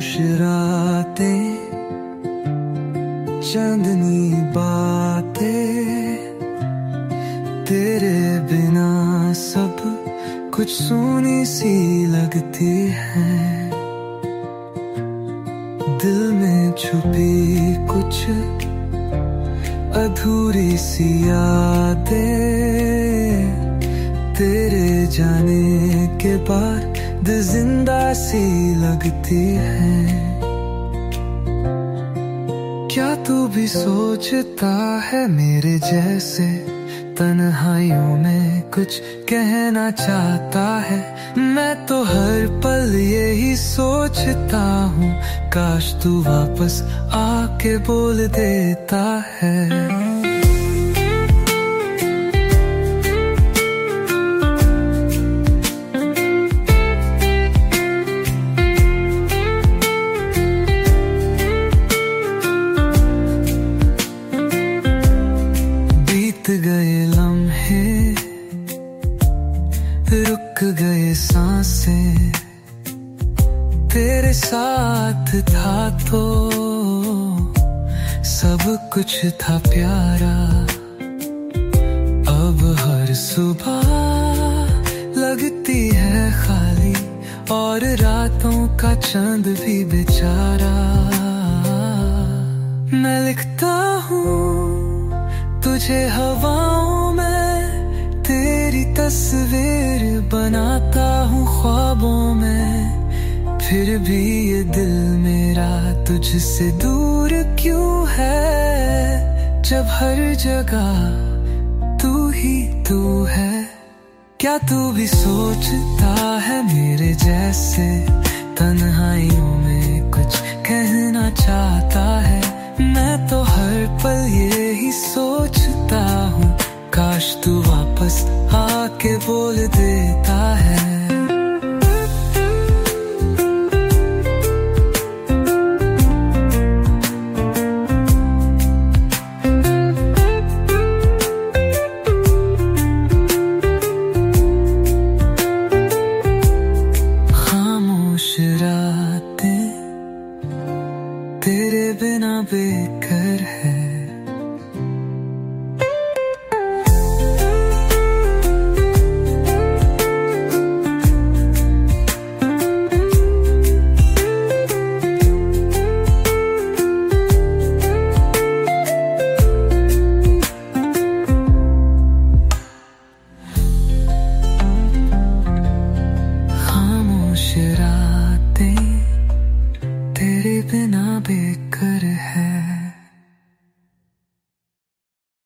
खामोश रातें, चांदनी बातें, तेरे बिना सब कुछ सूनी सी लगती है। दिल में छुपी कुछ अधूरी सी यादें, तेरे जाने के बाद जिंदा सी लगती है। क्या तू भी सोचता है मेरे जैसे, तन्हाइयों में कुछ कहना चाहता है? मैं तो हर पल यही सोचता हूँ, काश तू वापस आके बोल देता है। गए लम्हे, रुक गए सांसें, तेरे साथ था तो सब कुछ था प्यारा। अब हर सुबह लगती है खाली, और रातों का चांद भी बेचारा। मैं लिखता हूँ तुझे हवाओं में, तेरी तस्वीर बनाता हूँ ख्वाबों में। फिर भी ये दिल मेरा तुझसे दूर क्यों है, जब हर जगह तू ही तू है। क्या तू भी सोचता है मेरे जैसे, तन्हाइयों में कुछ कहना चाहता है? मैं तो हर पल यही सोचता हूँ, काश तू वापस आके बोल देता है। खामोश रातें तेरे बिना बेकर है। खामोश रातें तेरे बिना बेकर